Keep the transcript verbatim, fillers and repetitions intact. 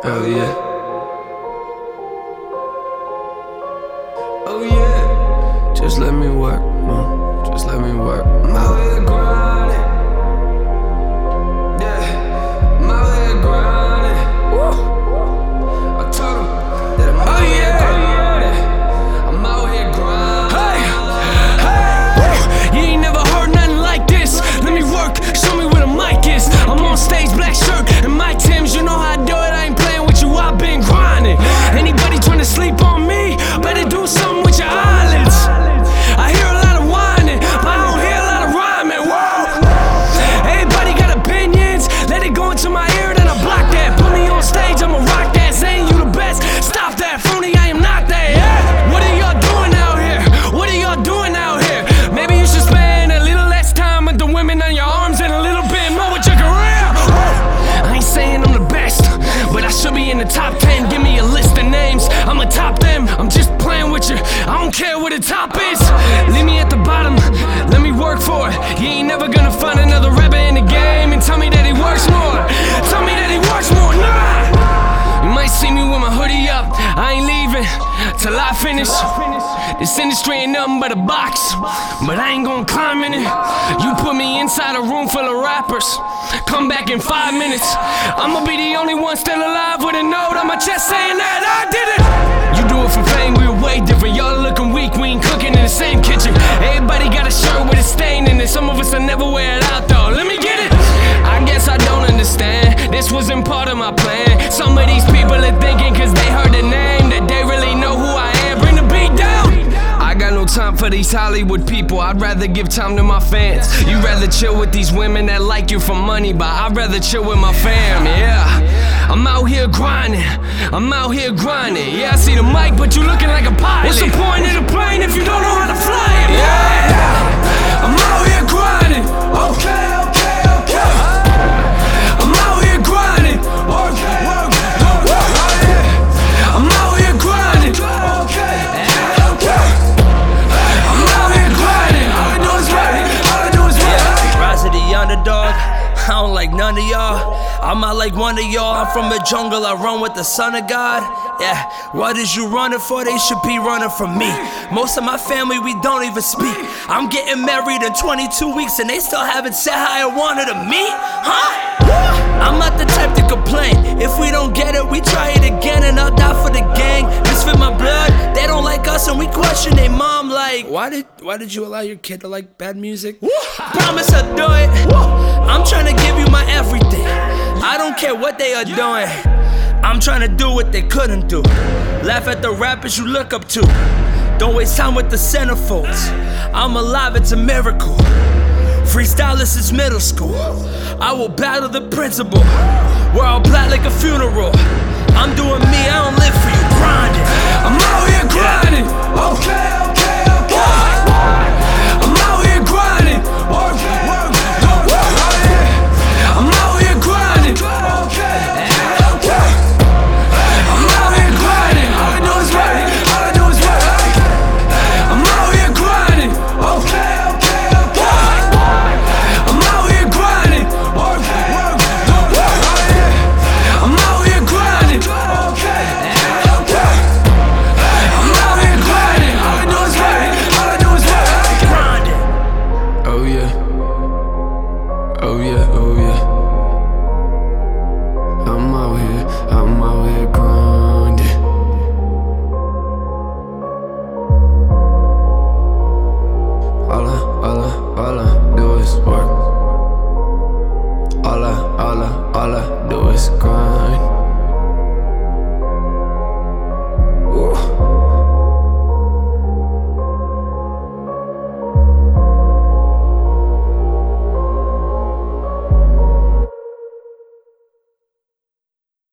Hell yeah. Oh yeah. Just let me work, man. Just let me work. I'm out here grinding. Yeah. I'm out here grinding. Woo. I told him that I'm out here grinding. I'm out here grinding. Hey, hey. You ain't never heard nothing like this. Let me work. Show me where the mic is. I'm on stage, black shirt and my Timbs. You know how I do it. I ain't playing with you. I've been grinding. Anybody trying to sleep on me, better do something with your eyelids. I hear a lot of whining, but I don't hear a lot of rhyming. Whoa. Everybody got opinions, let it go into my ear, then I block that. Put me on stage, I'ma rock that. Saying you the best, stop that. Phony, I am not that. Yeah. What are y'all doing out here? What are y'all doing out here? Maybe you should spend a little less time with the women on your arms and a little bit more with your career. Whoa. I ain't saying I'm the best, but I should be in the top ten. Give me a list of names, I'ma top them. I'm just playing with you, I don't care what the top is. Leave me at the bottom, let me work for it. You ain't never gonna find another rapper in the game and tell me that he works more. Tell me that he works more, nah. You might see me with my hoodie up, I ain't leaving till I finish. This industry ain't nothing but a box, but I ain't gonna climb in it. You put me inside a room full of rappers, come back in five minutes, I'ma be the only one still alive with a note on my chest saying that I did it. You do it for fame, we were way different. Y'all looking weak, we ain't cooking in the same kitchen. Everybody got a shirt with a stain in it. Some of us will never wear it out though. Let me get it. I guess I don't understand, this wasn't part of my plan. Some of these people are thinking cause they heard the name that they really know who I am. Bring the beat down. I got no time for these Hollywood people, I'd rather give time to my fans. You rather chill with these women that like you for money, but I'd rather chill with my fam, yeah. I'm out here grinding, I'm out here grinding. Yeah, I see the mic, but you looking like a pilot. What's the point of the plane if you don't know how to fly it? Yeah, I'm out here grinding. Okay, okay, okay. I'm out here grinding. Okay, okay. I'm out here grinding. Okay, okay. I'm out here grinding. All I do is grinding. All I do is grinding. Rise of the underdog, I don't like none of y'all. I'm not like one of y'all, I'm from the jungle, I run with the son of God. Yeah, what is you running for? They should be running from me. Most of my family, we don't even speak. I'm getting married in twenty-two weeks and they still haven't said how I wanted to meet, huh? I'm not the type to complain. If we don't get it, we try it again and I'll die for the gang. Misfit my blood, they don't like us and we question their mom like, Why did why did you allow your kid to like bad music? Promise I'll do it. I'm trying to give you my everything. I don't care what they are doing, I'm trying to do what they couldn't do. Laugh at the rappers you look up to. Don't waste time with the centerfolds. I'm alive, it's a miracle. Freestylers since middle school. I will battle the principal. We're all black like a funeral. I'm doing me, I don't live for you grinding. I'm out here grinding. Okay.